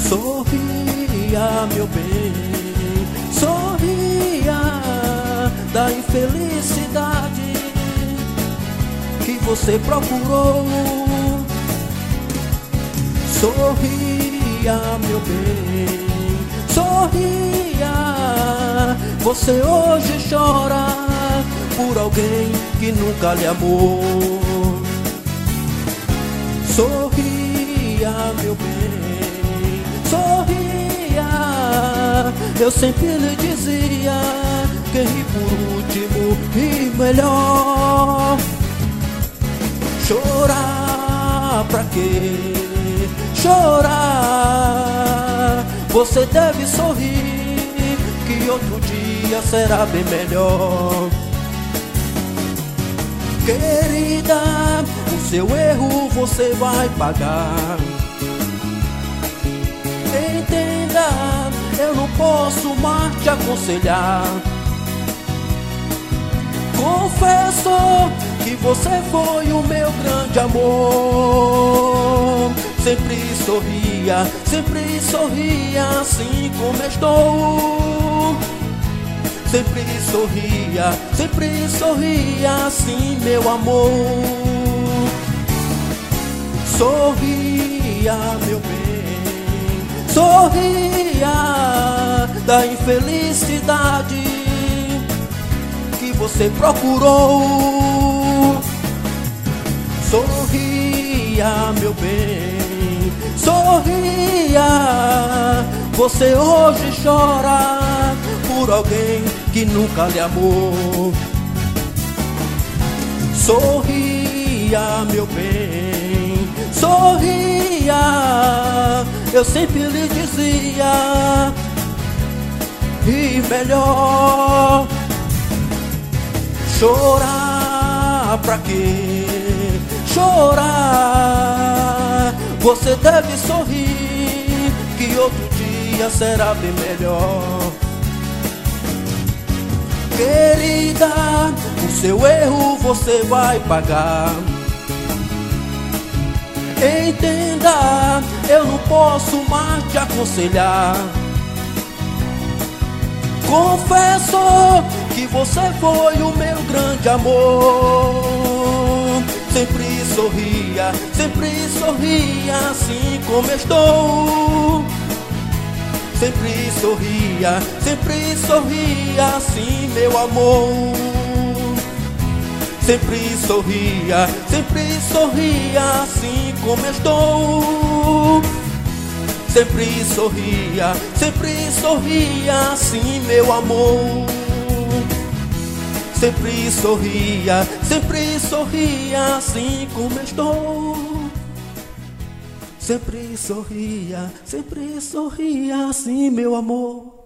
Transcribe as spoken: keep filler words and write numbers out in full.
Sorria, meu bem, sorria da infelicidade que você procurou. Sorria, meu bem, sorria. Você hoje chora por alguém que nunca lhe amou. Sorria, meu bem, sorria. Eu sempre lhe dizia que ri por último e melhor. Chorar pra quê? Chorar. Você deve sorrir, que outro dia será bem melhor. Querida, o seu erro você vai pagar. Entenda, eu não posso mais te aconselhar. Confesso que você foi o meu grande amor. Sempre sorria, sempre sorria assim como estou. Sempre sorria, sempre sorria assim, meu amor. Sorria, meu bem, sorria da infelicidade que você procurou. Sorria, meu bem, sorria. Você hoje chora por alguém que nunca lhe amou. Sorria, meu bem, sorria. Eu sempre lhe dizia, e melhor. Chorar pra quê? Chorar. Você deve sorrir, que outro dia será bem melhor. Querida, o seu erro você vai pagar. Entenda, eu não posso mais te aconselhar. Confesso que você foi o meu grande amor. Sempre sorria, sempre sorria assim como estou. Sempre sorria, sempre sorria assim, meu amor. Sempre sorria, sempre sorria assim como estou. Sempre sorria, sempre sorria assim, meu amor. Sempre sorria, sempre sorria assim como estou. Sempre sorria, sempre sorria assim, meu amor.